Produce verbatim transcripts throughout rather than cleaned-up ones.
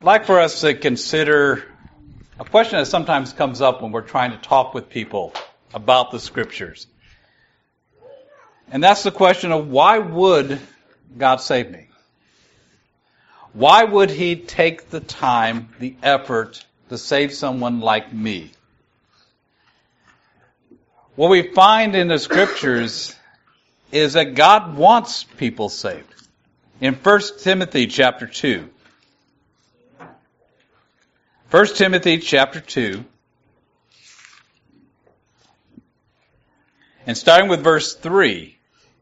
I'd like for us to consider a question that sometimes comes up when we're trying to talk with people about the Scriptures. And that's the question of, why would God save me? Why would He take the time, the effort to save someone like me? What we find in the Scriptures is that God wants people saved. In First Timothy chapter two, First Timothy chapter two, and starting with verse three,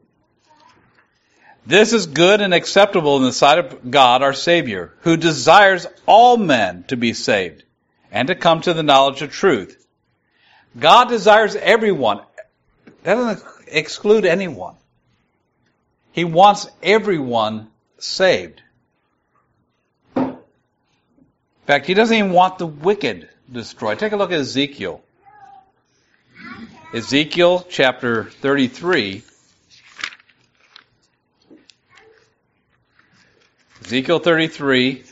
this is good and acceptable in the sight of God our Savior, who desires all men to be saved and to come to the knowledge of truth. God desires everyone. That doesn't exclude anyone. He wants everyone saved. In fact, He doesn't even want the wicked destroyed. Take a look at Ezekiel. Ezekiel chapter thirty-three. Ezekiel thirty-three,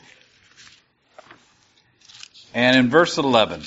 and in verse eleven.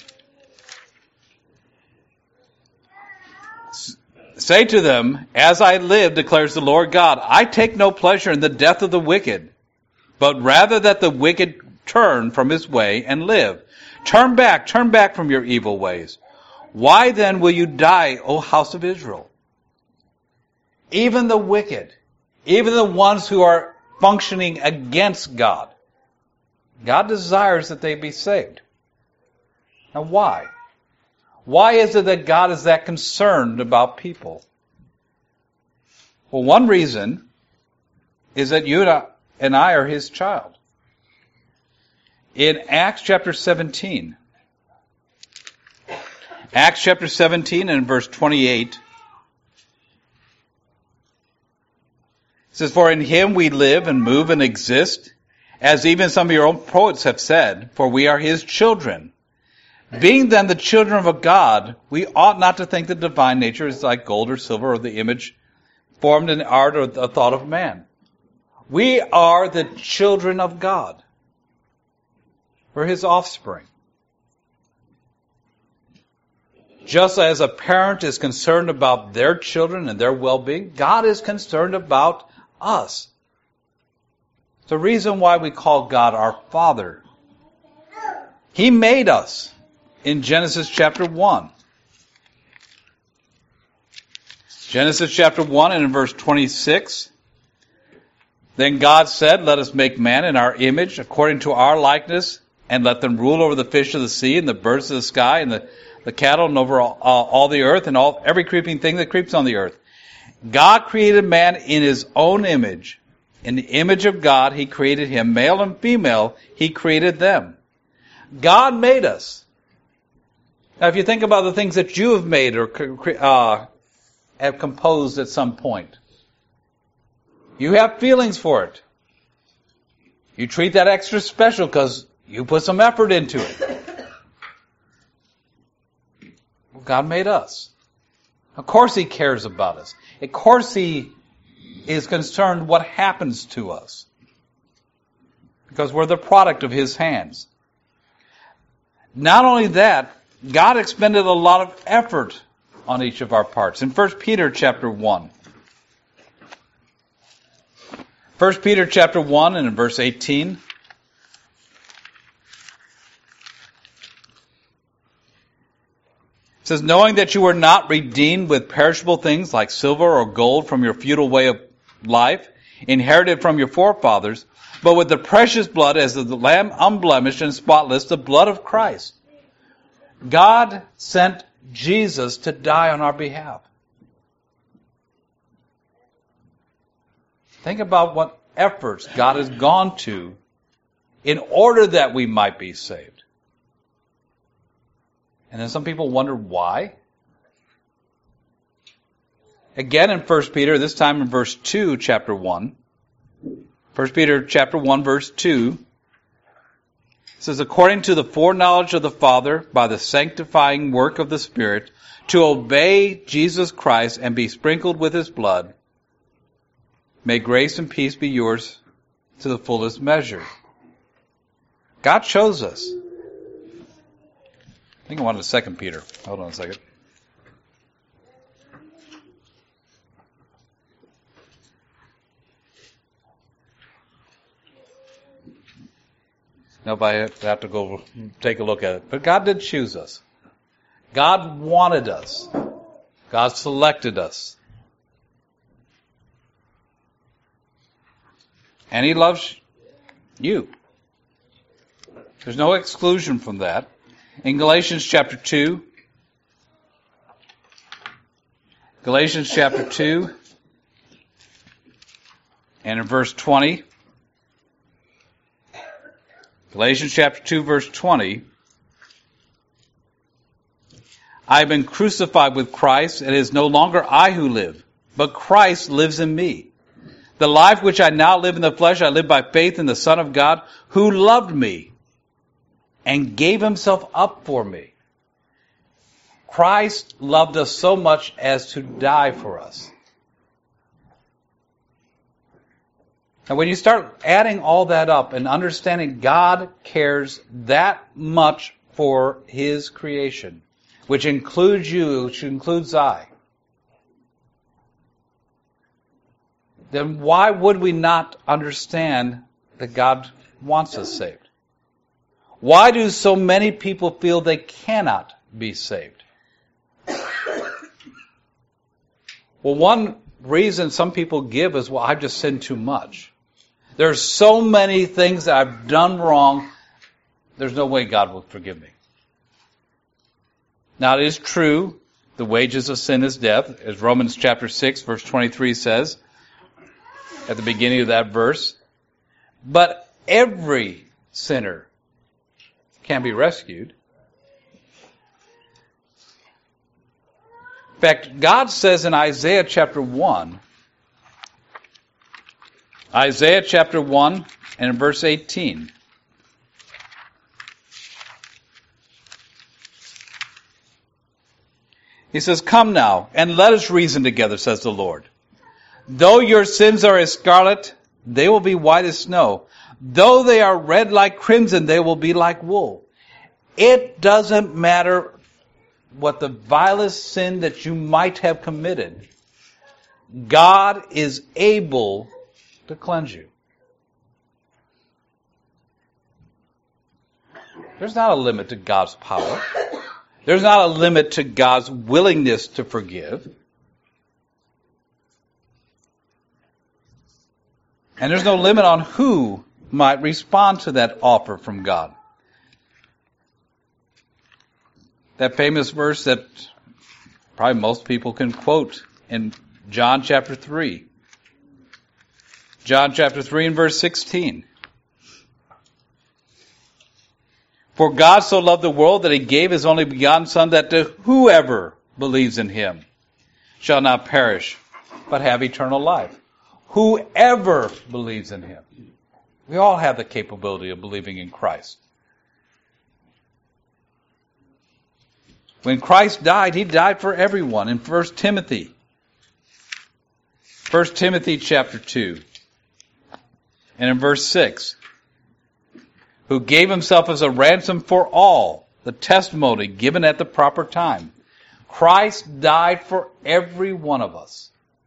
Say to them, as I live, declares the Lord God, I take no pleasure in the death of the wicked, but rather that the wicked turn from his way and live. Turn back, turn back from your evil ways. Why then will you die, O house of Israel? Even the wicked, even the ones who are functioning against God, God desires that they be saved. Now why? Why is it that God is that concerned about people? Well, one reason is that you and I are His child. In Acts chapter seventeen, Acts chapter seventeen and verse twenty-eight, it says, for in Him we live and move and exist, as even some of your own poets have said, for we are His children. Being then the children of God, we ought not to think that divine nature is like gold or silver or the image formed in art or the thought of man. We are the children of God. We're His offspring. Just as a parent is concerned about their children and their well-being, God is concerned about us. It's the reason why we call God our Father. He made us. In Genesis chapter one. Genesis chapter one and in verse twenty-six. Then God said, let us make man in our image, according to our likeness, and let them rule over the fish of the sea and the birds of the sky and the, the cattle and over all, all, all the earth and all every creeping thing that creeps on the earth. God created man in His own image. In the image of God, He created him. Male and female, He created them. God made us. Now, if you think about the things that you have made or uh, have composed at some point, you have feelings for it. You treat that extra special because you put some effort into it. Well, God made us. Of course He cares about us. Of course He is concerned what happens to us, because we're the product of His hands. Not only that, God expended a lot of effort on each of our parts. In First Peter chapter one. First Peter chapter one and in verse eighteen. It says, knowing that you were not redeemed with perishable things like silver or gold from your futile way of life, inherited from your forefathers, but with the precious blood as of the Lamb unblemished and spotless, the blood of Christ. God sent Jesus to die on our behalf. Think about what efforts God has gone to in order that we might be saved. And then some people wonder why. Again in First Peter, this time in verse two, chapter one. First Peter chapter one, verse two. It says, according to the foreknowledge of the Father, by the sanctifying work of the Spirit, to obey Jesus Christ and be sprinkled with His blood, may grace and peace be yours to the fullest measure. God chose us. I think I wanted Second Peter. Hold on a second. Nope, I have to go take a look at it. But God did choose us. God wanted us. God selected us. And He loves you. There's no exclusion from that. In Galatians chapter two, Galatians chapter two, and in verse twenty, Galatians chapter two, verse twenty, I have been crucified with Christ, and it is no longer I who live, but Christ lives in me. The life which I now live in the flesh, I live by faith in the Son of God, who loved me and gave Himself up for me. Christ loved us so much as to die for us. And when you start adding all that up and understanding God cares that much for His creation, which includes you, which includes I, then why would we not understand that God wants us saved? Why do so many people feel they cannot be saved? Well, one reason some people give is, well, I've just sinned too much. There's so many things that I've done wrong, there's no way God will forgive me. Now, it is true, the wages of sin is death, as Romans chapter six, verse twenty-three says, at the beginning of that verse. But every sinner can be rescued. In fact, God says in Isaiah chapter one, Isaiah chapter one and in verse eighteen, He says, "Come now, and let us reason together, says the Lord. Though your sins are as scarlet, they will be white as snow. Though they are red like crimson, they will be like wool." It doesn't matter what the vilest sin that you might have committed. God is able to cleanse you. There's not a limit to God's power. There's not a limit to God's willingness to forgive. And there's no limit on who might respond to that offer from God. That famous verse that probably most people can quote in John chapter three. John chapter three and verse sixteen. "For God so loved the world that He gave His only begotten Son, that to whoever believes in Him shall not perish, but have eternal life." Whoever believes in Him. We all have the capability of believing in Christ. When Christ died, He died for everyone. In First Timothy, First Timothy chapter two, and in verse six, "Who gave Himself as a ransom for all, the testimony given at the proper time." Christ died for every one of us.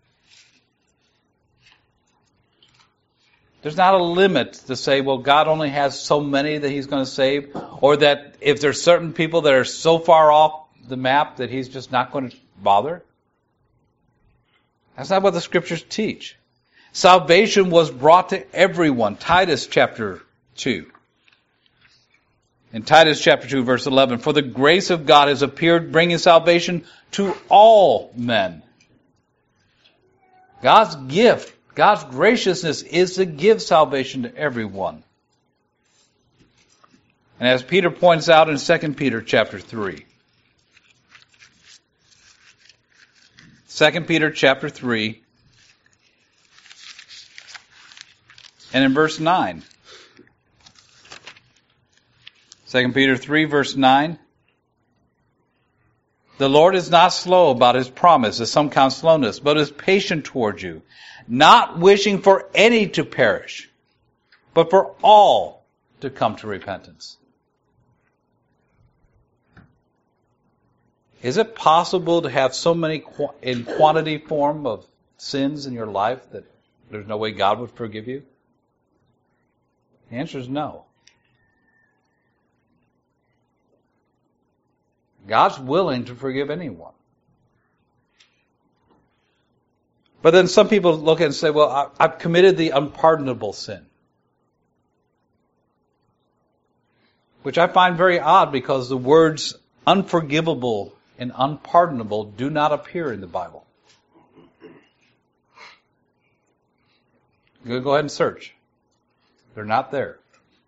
There's not a limit to say, well, God only has so many that He's going to save, or that if there's certain people that are so far off the map that He's just not going to bother. That's not what the Scriptures teach. Salvation was brought to everyone. Titus chapter two. In Titus chapter two, verse eleven, "For the grace of God has appeared, bringing salvation to all men." God's gift, God's graciousness is to give salvation to everyone. And as Peter points out in Second Peter chapter three, Second Peter chapter three, and in verse nine, Second Peter three, verse nine, "The Lord is not slow about His promise, as some count slowness, but is patient toward you, not wishing for any to perish, but for all to come to repentance. Is it possible to have so many qu- in quantity form of sins in your life that there's no way God would forgive you? The answer is no. God's willing to forgive anyone. But then some people look at it and say, well, I've committed the unpardonable sin. Which I find very odd because the words unforgivable and unpardonable do not appear in the Bible. Go ahead and search. They're not there.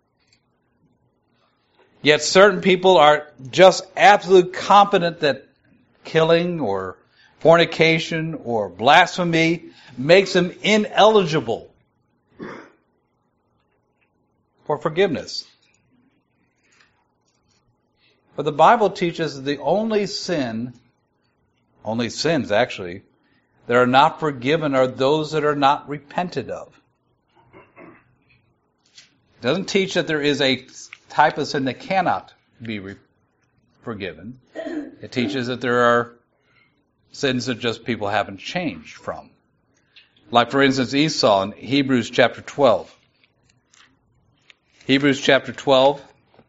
Yet certain people are just absolutely confident that killing or fornication or blasphemy makes them ineligible for forgiveness. But the Bible teaches that the only sin, only sins actually, that are not forgiven are those that are not repented of. It doesn't teach that there is a type of sin that cannot be re- forgiven. It teaches that there are sins that just people haven't changed from. Like, for instance, Esau in Hebrews chapter twelve. Hebrews chapter twelve.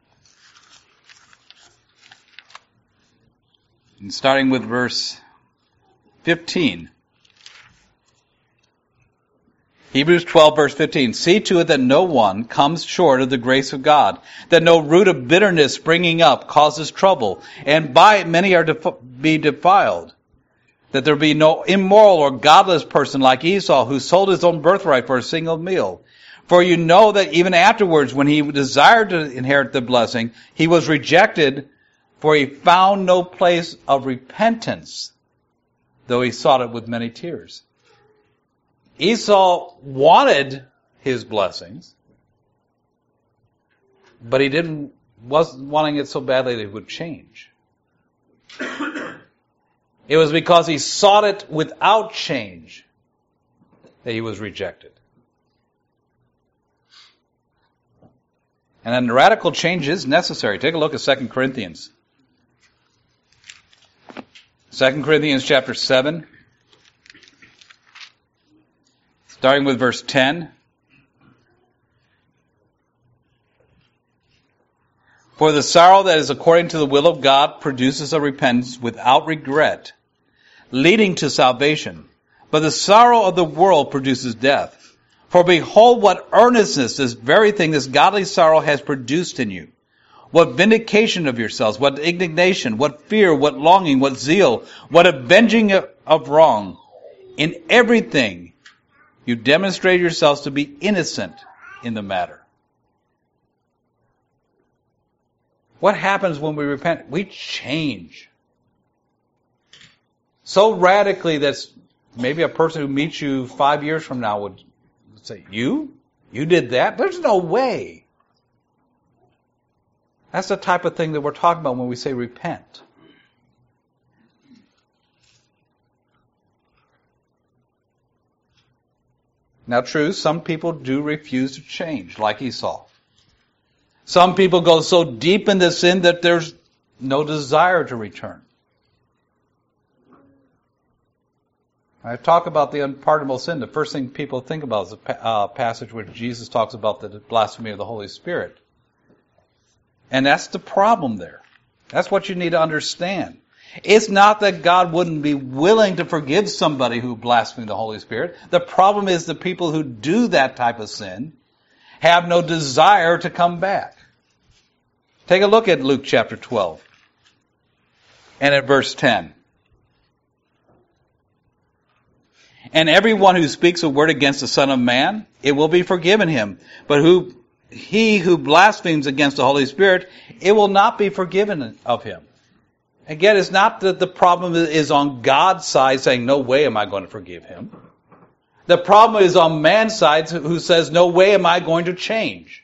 And starting with verse fifteen. Hebrews twelve, verse fifteen. See to it that no one comes short of the grace of God, that no root of bitterness springing up causes trouble, and by it many are defi- be defiled. That there be no immoral or godless person like Esau, who sold his own birthright for a single meal. For you know that even afterwards, when he desired to inherit the blessing, he was rejected, for he found no place of repentance, though he sought it with many tears. Esau wanted his blessings, but he didn't wasn't wanting it so badly that it would change. It was because he sought it without change that he was rejected. And then radical change is necessary. Take a look at Second Corinthians. Second Corinthians chapter seven. Starting with verse ten. For the sorrow that is according to the will of God produces a repentance without regret, leading to salvation. But the sorrow of the world produces death. For behold what earnestness this very thing, this godly sorrow has produced in you. What vindication of yourselves, what indignation, what fear, what longing, what zeal, what avenging of wrong. In everything you demonstrate yourselves to be innocent in the matter. What happens when we repent? We change. So radically that maybe a person who meets you five years from now would say, you? You did that? There's no way. That's the type of thing that we're talking about when we say repent. Now, true, some people do refuse to change, like Esau. Some people go so deep into sin that there's no desire to return. I talk about the unpardonable sin. The first thing people think about is a uh, passage where Jesus talks about the blasphemy of the Holy Spirit. And that's the problem there. That's what you need to understand. It's not that God wouldn't be willing to forgive somebody who blasphemed the Holy Spirit. The problem is the people who do that type of sin have no desire to come back. Take a look at Luke chapter twelve and at verse ten. And everyone who speaks a word against the Son of Man, it will be forgiven him. But who he who blasphemes against the Holy Spirit, it will not be forgiven of him. Again, it's not that the problem is on God's side saying, no way am I going to forgive him. The problem is on man's side who says, no way am I going to change.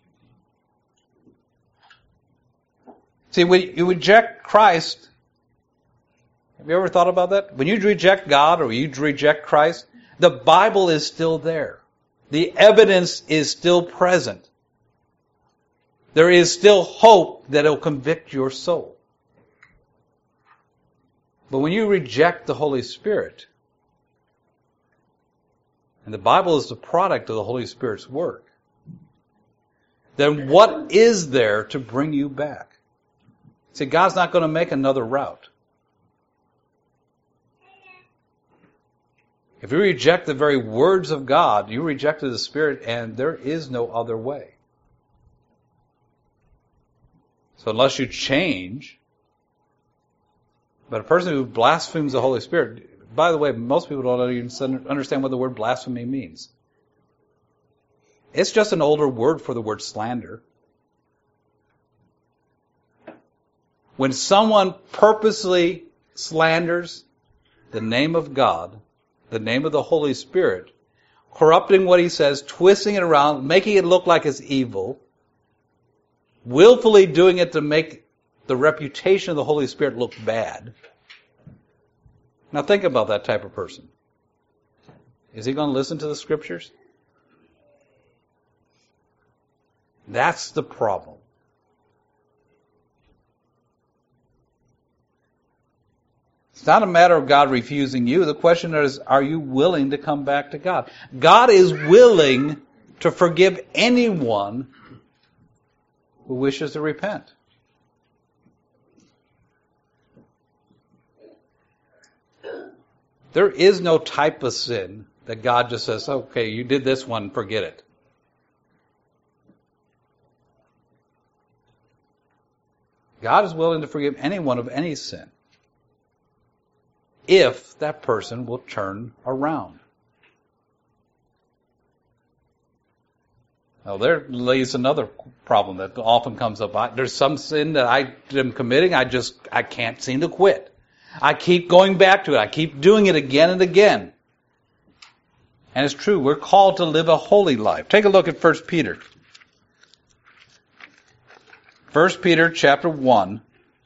See, when you reject Christ, have you ever thought about that? When you reject God or you reject Christ, the Bible is still there. The evidence is still present. there is still hope that it will convict your soul. But when you reject the Holy Spirit, and the Bible is the product of the Holy Spirit's work, then what is there to bring you back? See, God's not going to make another route. If you reject the very words of God, you rejected the Spirit, and there is no other way. So unless you change, but a person who blasphemes the Holy Spirit, by the way, most people don't even understand what the word blasphemy means. It's just an older word for the word slander. When someone purposely slanders the name of God, the name of the Holy Spirit, corrupting what he says, twisting it around, making it look like it's evil, willfully doing it to make the reputation of the Holy Spirit look bad. Now think about that type of person. Is he going to listen to the Scriptures? That's the problem. It's not a matter of God refusing you. The question is, are you willing to come back to God? God is willing to forgive anyone who wishes to repent. There is no type of sin that God just says, okay, you did this one, forget it. God is willing to forgive anyone of any sin, if that person will turn around. Now, there lays another problem that often comes up. There's some sin that I am committing, I just, I can't seem to quit. I keep going back to it. I keep doing it again and again. And it's true, we're called to live a holy life. Take a look at First Peter. First Peter chapter one.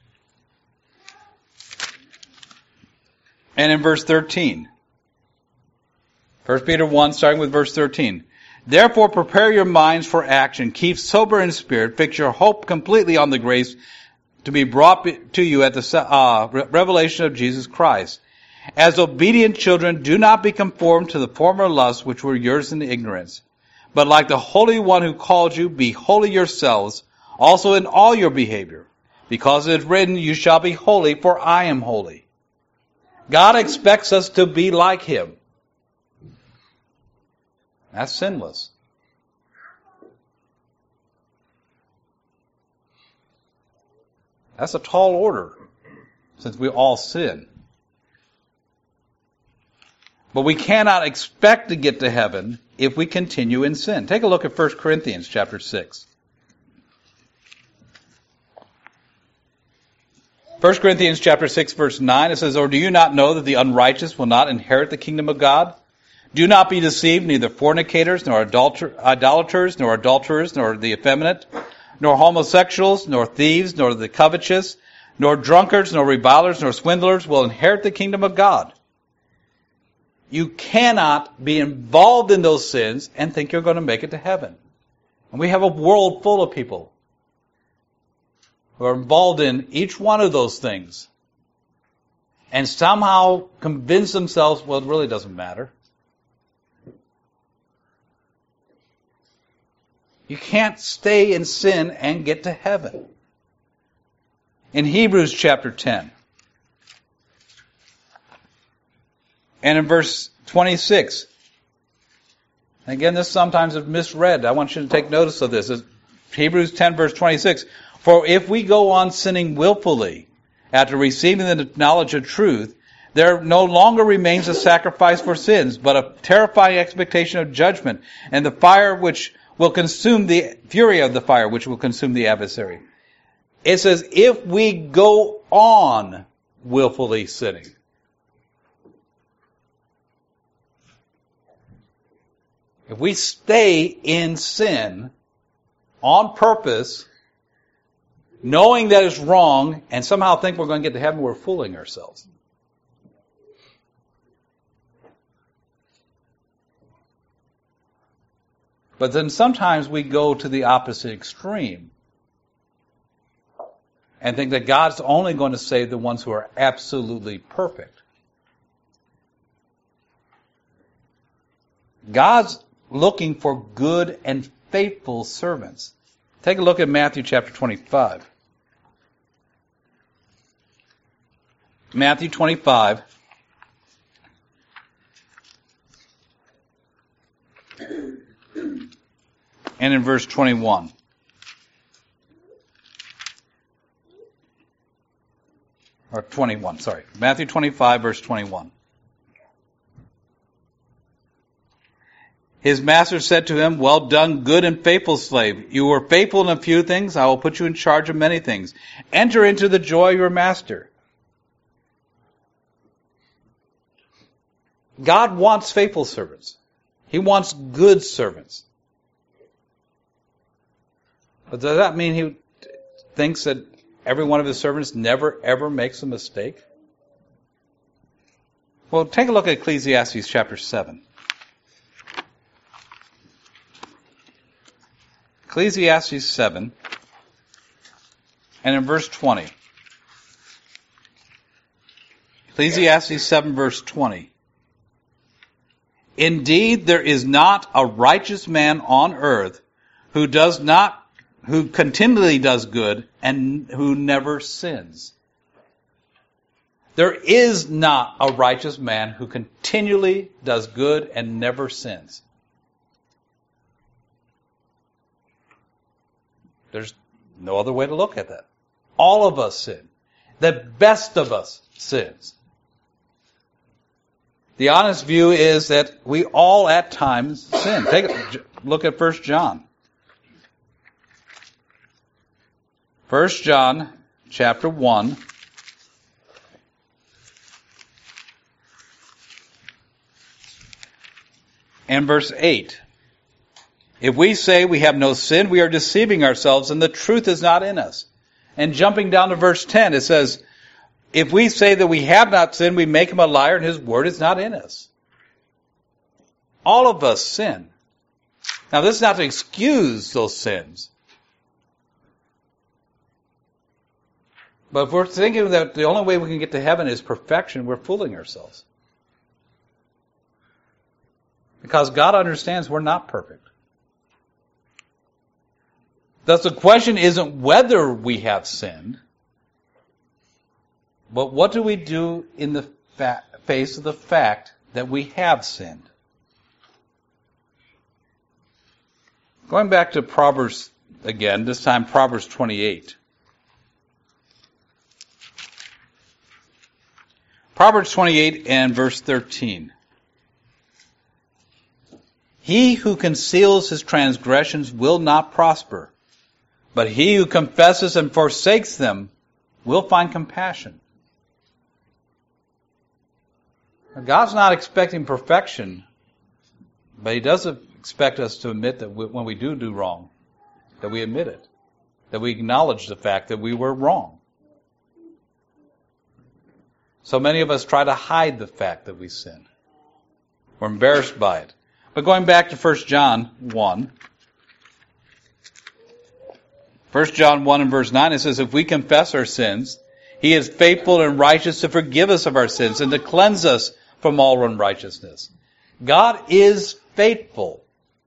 And in verse thirteen. First Peter one, starting with verse thirteen. Therefore prepare your minds for action. Keep sober in spirit. Fix your hope completely on the grace to be brought to you at the uh, revelation of Jesus Christ. As obedient children, do not be conformed to the former lusts which were yours in ignorance. But like the Holy One who called you, be holy yourselves, also in all your behavior. Because it is written, you shall be holy, for I am holy. God expects us to be like Him. That's sinless. That's a tall order, since we all sin. But we cannot expect to get to heaven if we continue in sin. Take a look at First Corinthians chapter six. First Corinthians chapter six, verse nine, it says, or do you not know that the unrighteous will not inherit the kingdom of God? Do not be deceived, neither fornicators, nor adulter- idolaters, nor adulterers, nor the effeminate, nor homosexuals, nor thieves, nor the covetous, nor drunkards, nor revilers, nor swindlers will inherit the kingdom of God. You cannot be involved in those sins and think you're going to make it to heaven. And we have a world full of people who are involved in each one of those things and somehow convince themselves, well, it really doesn't matter. You can't stay in sin and get to heaven. In Hebrews chapter ten, and in verse twenty-six, and again, this sometimes is misread. I want you to take notice of this. It's Hebrews ten, verse twenty-six. For if we go on sinning willfully after receiving the knowledge of truth, there no longer remains a sacrifice for sins, but a terrifying expectation of judgment, and the fire which will consume the fury of the fire, which will consume the adversary. It says, if we go on willfully sinning. If we stay in sin on purpose, knowing that it's wrong, and somehow think we're going to get to heaven, we're fooling ourselves. But then sometimes we go to the opposite extreme. and think that God's only going to save the ones who are absolutely perfect. God's looking for good and faithful servants. Take a look at Matthew chapter twenty-five. Matthew twenty-five. And in verse twenty-one. Or twenty-one, sorry. Matthew twenty-five, verse twenty-one. His master said to him, "Well done, good and faithful slave. You were faithful in a few things. I will put you in charge of many things. Enter into the joy of your master." God wants faithful servants. He wants good servants. But does that mean he thinks that every one of his servants never, ever makes a mistake? Well, take a look at Ecclesiastes chapter seven. Ecclesiastes seven, and in verse twenty. Ecclesiastes seven, verse twenty. Indeed, there is not a righteous man on earth who does not, who continually does good and who never sins. There is not a righteous man who continually does good and never sins. There's no other way to look at that. All of us sin. The best of us sins. The honest view is that we all at times sin. Take a look at First John. First John chapter one. And verse eight. If we say we have no sin, we are deceiving ourselves, and the truth is not in us. And jumping down to verse ten, it says, if we say that we have not sinned, we make him a liar, and his word is not in us. All of us sin. Now, this is not to excuse those sins. But if we're thinking that the only way we can get to heaven is perfection, we're fooling ourselves. Because God understands we're not perfect. Thus, the question isn't whether we have sinned, but what do we do in the fa- face of the fact that we have sinned? Going back to Proverbs again, this time Proverbs twenty-eight. Proverbs twenty-eight and verse thirteen. He who conceals his transgressions will not prosper, but he who confesses and forsakes them will find compassion. Now, God's not expecting perfection, but he does expect us to admit that we, when we do do wrong, that we admit it, that we acknowledge the fact that we were wrong. So many of us try to hide the fact that we sin. We're embarrassed by it. But going back to First John one, First John one and verse nine, it says, if we confess our sins, he is faithful and righteous to forgive us of our sins and to cleanse us from all unrighteousness. God is faithful.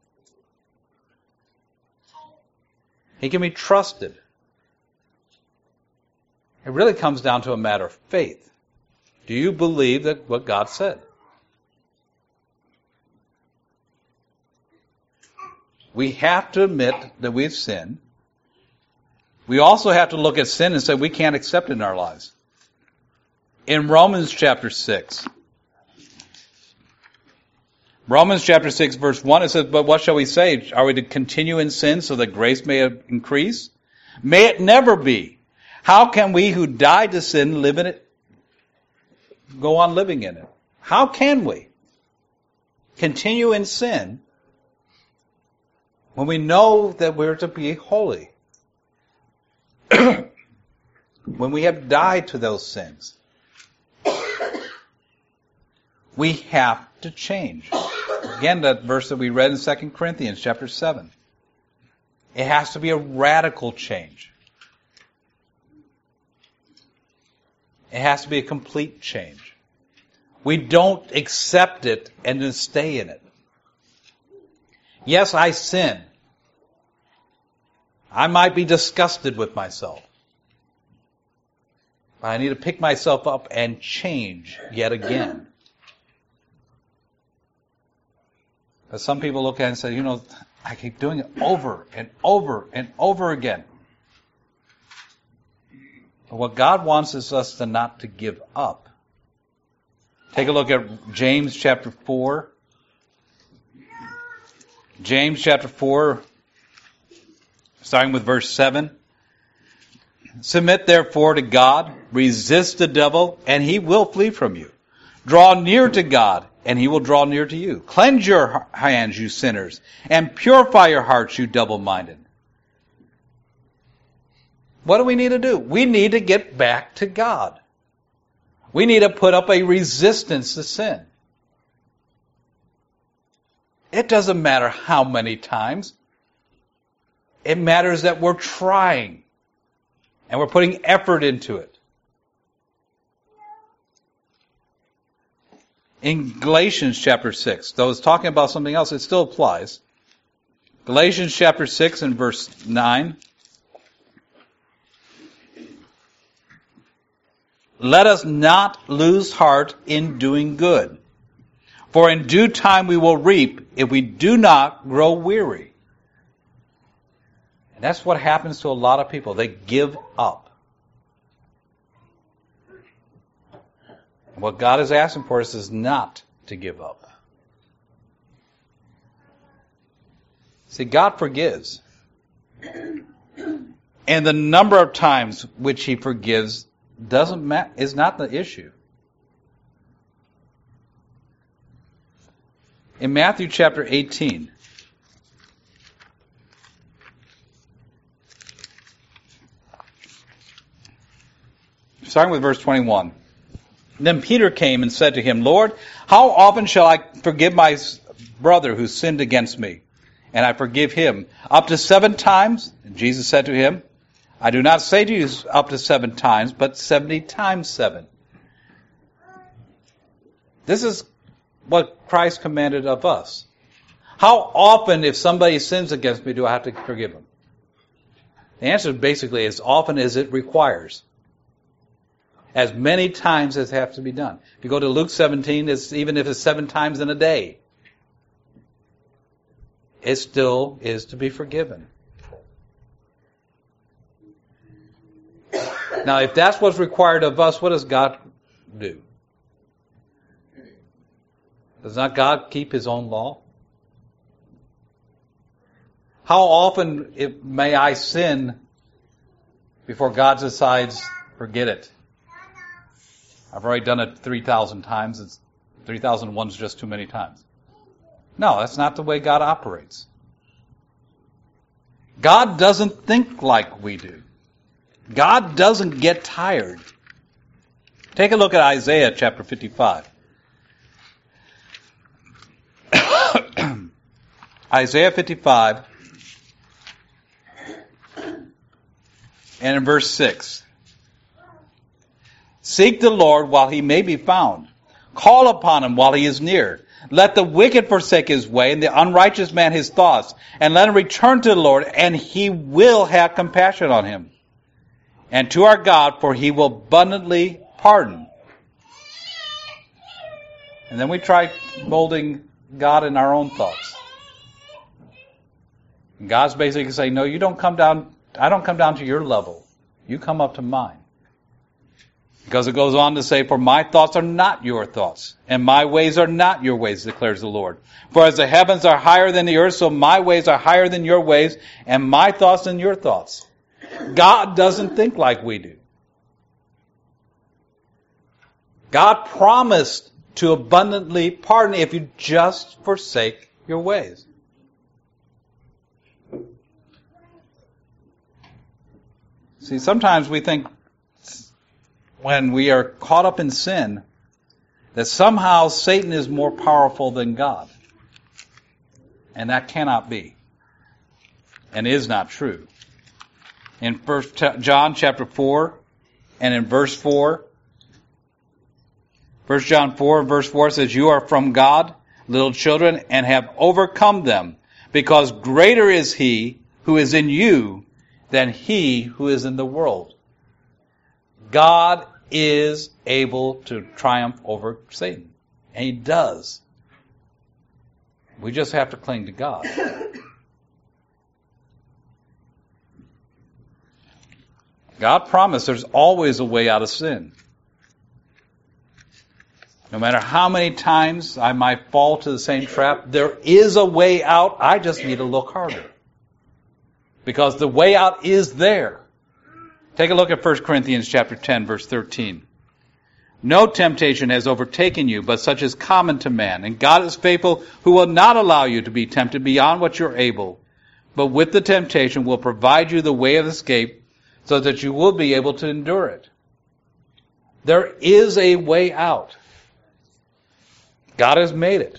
He can be trusted. It really comes down to a matter of faith. Do you believe that what God said? We have to admit that we've sinned. We also have to look at sin and say we can't accept it in our lives. In Romans chapter six, Romans chapter six verse one, it says, but what shall we say? Are we to continue in sin so that grace may increase? May it never be. How can we who died to sin live in it, go on living in it? How can we continue in sin when we know that we're to be holy? When we have died to those sins, we have to change. Again, that verse that we read in Second Corinthians chapter seven. It has to be a radical change. It has to be a complete change. We don't accept it and then stay in it. Yes, I sin. I might be disgusted with myself. But I need to pick myself up and change yet again. But some people look at it and say, you know, I keep doing it over and over and over again. But what God wants is us to not to give up. Take a look at James chapter four. James chapter four, starting with verse seven. Submit therefore to God, resist the devil, and he will flee from you. Draw near to God, and he will draw near to you. Cleanse your hands, you sinners, and purify your hearts, you double-minded. What do we need to do? We need to get back to God. We need to put up a resistance to sin. It doesn't matter how many times. It matters that we're trying. And we're putting effort into it. In Galatians chapter six, though it's talking about something else, it still applies. Galatians chapter six and verse nine. Let us not lose heart in doing good. For in due time we will reap if we do not grow weary. And that's what happens to a lot of people. They give up. What God is asking for us is not to give up. See, God forgives. And the number of times which He forgives doesn't ma- is not the issue. In Matthew chapter eighteen, starting with verse twenty-one. Then Peter came and said to him, Lord, how often shall I forgive my brother who sinned against me? And I forgive him. Up to seven times? And Jesus said to him, I do not say to you up to seven times, but seventy times seven. This is what Christ commanded of us. How often, if somebody sins against me, do I have to forgive them? The answer is basically as often as it requires. As many times as have to be done. If you go to Luke seventeen, it's even if it's seven times in a day, it still is to be forgiven. Now, if that's what's required of us, what does God do? Does not God keep His own law? How often if, may I sin before God decides, forget it? I've already done it three thousand times. It's three thousand one is just too many times. No, that's not the way God operates. God doesn't think like we do. God doesn't get tired. Take a look at Isaiah chapter fifty-five. Isaiah fifty-five and in verse six. Seek the Lord while He may be found. Call upon Him while He is near. Let the wicked forsake his way, and the unrighteous man his thoughts, and let him return to the Lord, and He will have compassion on him. And to our God, for He will abundantly pardon. And then we try molding God in our own thoughts. And God's basically saying, no, you don't come down, I don't come down to your level. You come up to mine. Because it goes on to say, for my thoughts are not your thoughts, and my ways are not your ways, declares the Lord. For as the heavens are higher than the earth, so my ways are higher than your ways, and my thoughts than your thoughts. God doesn't think like we do. God promised to abundantly pardon if you just forsake your ways. See, sometimes we think when we are caught up in sin that somehow Satan is more powerful than God. And that cannot be. And is not true. In First John chapter four and in verse four, First John four, verse four says, you are from God, little children, and have overcome them, because greater is he who is in you than he who is in the world. God is able to triumph over Satan. And he does. We just have to cling to God. God promised there's always a way out of sin. No matter how many times I might fall to the same trap, there is a way out. I just need to look harder. Because the way out is there. Take a look at First Corinthians chapter ten, verse thirteen. No temptation has overtaken you, but such is common to man. And God is faithful, who will not allow you to be tempted beyond what you're able, but with the temptation will provide you the way of escape, so that you will be able to endure it. There is a way out. God has made it.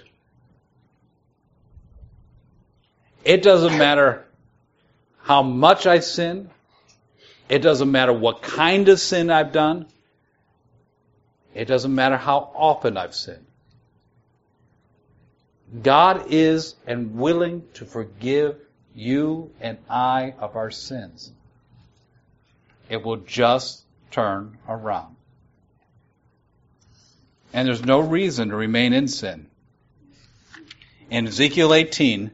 It doesn't matter how much I sin. It doesn't matter what kind of sin I've done. It doesn't matter how often I've sinned. God is and willing to forgive you and I of our sins. It will just turn around. And there's no reason to remain in sin. In Ezekiel eighteen,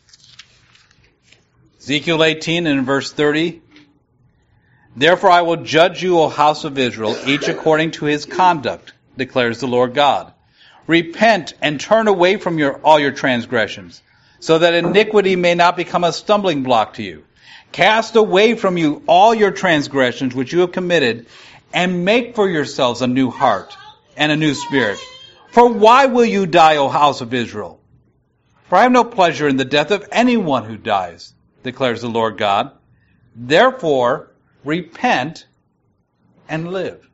Ezekiel eighteen and in verse thirty, therefore I will judge you, O house of Israel, each according to his conduct, declares the Lord God. Repent and turn away from your all your transgressions, so that iniquity may not become a stumbling block to you. Cast away from you all your transgressions which you have committed, and make for yourselves a new heart and a new spirit. For why will you die, O house of Israel? For I have no pleasure in the death of anyone who dies, declares the Lord God. Therefore, repent and live.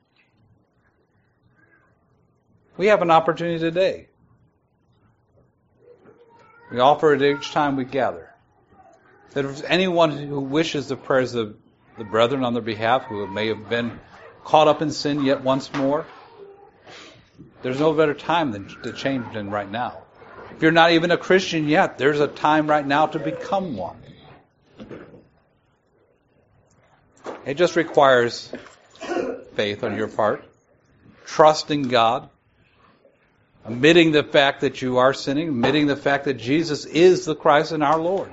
We have an opportunity today. We offer it each time we gather. That if there's anyone who wishes the prayers of the brethren on their behalf, who may have been caught up in sin yet once more, there's no better time than to change than right now. If you're not even a Christian yet, there's a time right now to become one. It just requires faith on your part, trust in God, admitting the fact that you are sinning, admitting the fact that Jesus is the Christ and our Lord.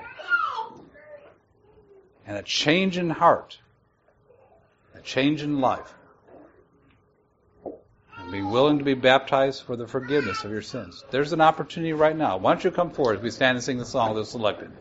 And a change in heart, a change in life. And be willing to be baptized for the forgiveness of your sins. There's an opportunity right now. Why don't you come forward as we stand and sing the song that's selected.